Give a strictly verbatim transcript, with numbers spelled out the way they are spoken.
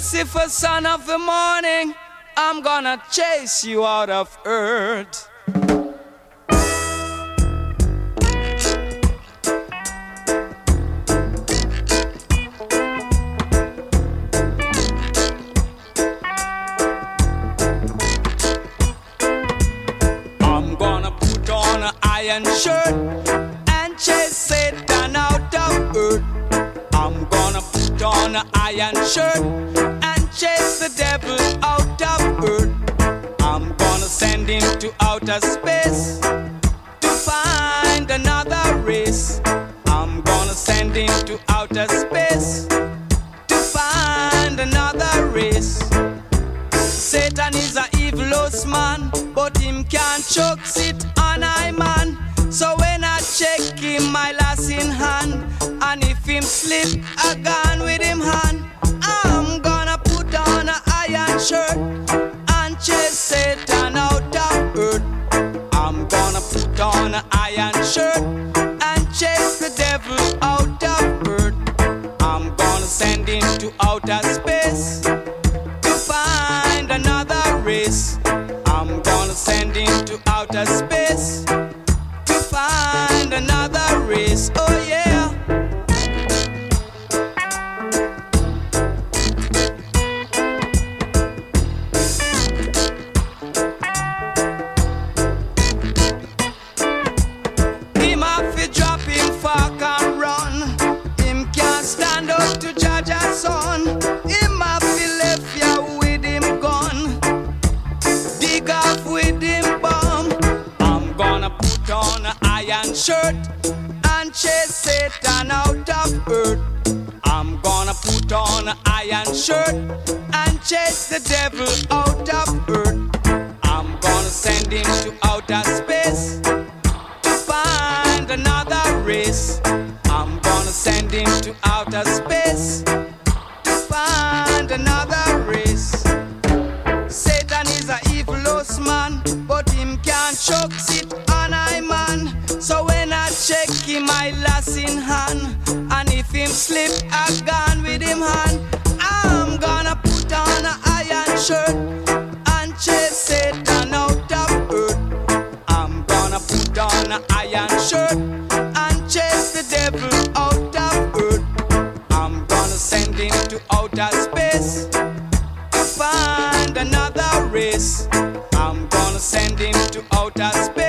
Lucifer, son of the morning, I'm gonna chase you out of earth. I'm gonna put on an iron shirt and chase Satan out of earth. I'm gonna put on an iron shirt and chase the devil out of earth. I'm gonna send him to outer space to find another race. I'm gonna send him to outer space to find another race. Satan is a evilous man, but him can't choke sit on I man. So when I check him, my lass in hand, and if him slip, I gone with him hand. I'm gonna put on an iron shirt and chase Satan out of earth. I'm gonna put on an iron shirt and chase the devil out of earth. I'm gonna send him to outer space to find another race. I'm gonna send him to outer space to find another race. Oh yeah. Him have to drop him fork and run. Him can't stand up to judge a son. Him have to left ya with him gun, dig off with him bomb. I'm gonna put on an iron shirt and chase Satan out of earth. I'm gonna put on an iron shirt and chase the devil out of earth. I'm gonna send him to outer space to find another race. I'm gonna send him to outer space to find another race. Satan is a evilous man, but him can't choke sit on I man. So when I check him, I lass in hand, and if him slip, I gone with him hand. I'm gonna put on an iron shirt and chase Satan out of earth. I'm gonna put on an iron shirt and chase the devil out of earth. I'm gonna send him to outer space to find another race. I'm gonna send him to outer space